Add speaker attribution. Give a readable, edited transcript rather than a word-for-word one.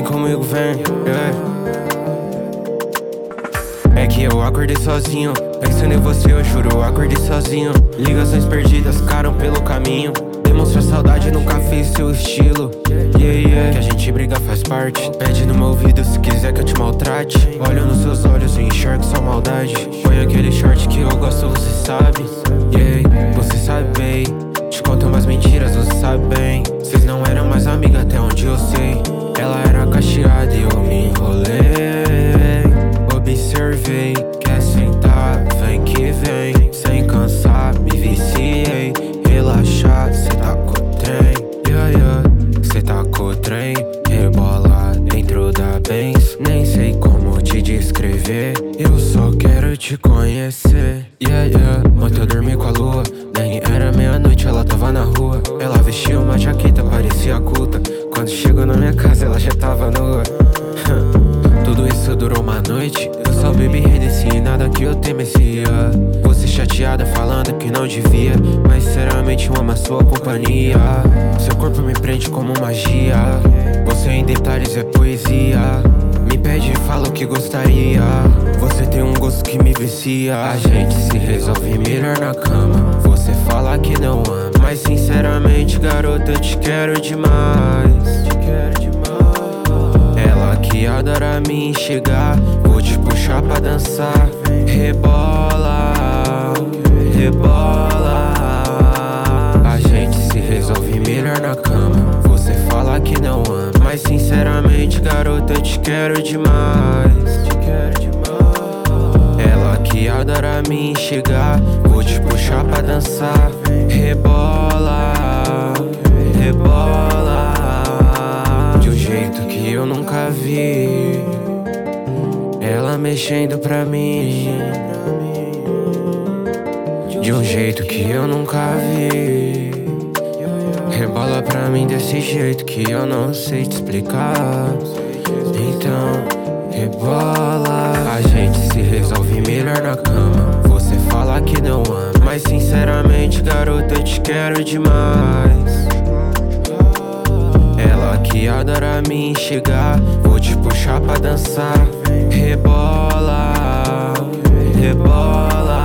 Speaker 1: comigo, vem, É que eu acordei sozinho, pensando em você, eu juro, eu acordei sozinho. Ligações perdidas ficaram pelo caminho. Demonstra saudade, nunca fiz seu estilo. Que a gente briga faz parte. Pede no meu ouvido se quiser que eu te maltrate. Olho nos seus olhos e enxergo só maldade. Põe aquele short que eu gosto, você sabe. Você sabe bem. Te conto umas mentiras, você sabe bem. Vocês não eram mais amigas até onde eu sei. Ela era cacheada e eu me enrolei. Observei, quer sentar, vem que vem. Sem cansar, me viciei. Relaxar, cê tá com o trem. Cê tá com o trem. Rebola dentro da Benz. Nem sei como te descrever. Eu só quero te conhecer. Ontem eu dormi com a lua. Nem era meia-noite, ela tava na rua. Ela vestia uma jaqueta, parecia culta. Quando chegou na minha casa, ela já tava nua. Tudo isso durou uma noite. Eu só bebi Hennessy e nada que eu temecia. Você chateada falando que não devia, mas sinceramente eu amo a sua companhia. Seu corpo me prende como magia. Você em detalhes é poesia. Me pede e fala o que gostaria. Você tem um gosto que me vicia. A gente se resolve melhor na cama. Você fala que não ama, mas sinceramente, garota, eu te quero demais. Ela que adora me enxergar. Vou te puxar pra dançar. Rebola, rebola. A gente se resolve melhor na cama. Você fala que não ama, mas sinceramente, garota, eu te quero demais. Ela que adora me enxergar. Vou te puxar pra dançar. Rebola, rebola. De um jeito que eu nunca vi. Ela mexendo pra mim. De um jeito que eu nunca vi. Rebola pra mim desse jeito que eu não sei te explicar. Então, rebola. A gente se resolve melhor na cama. Você fala que não ama, mas sinceramente, garota, eu te quero demais. Ela que adora me enxergar. Vou te puxar pra dançar. Rebola, rebola.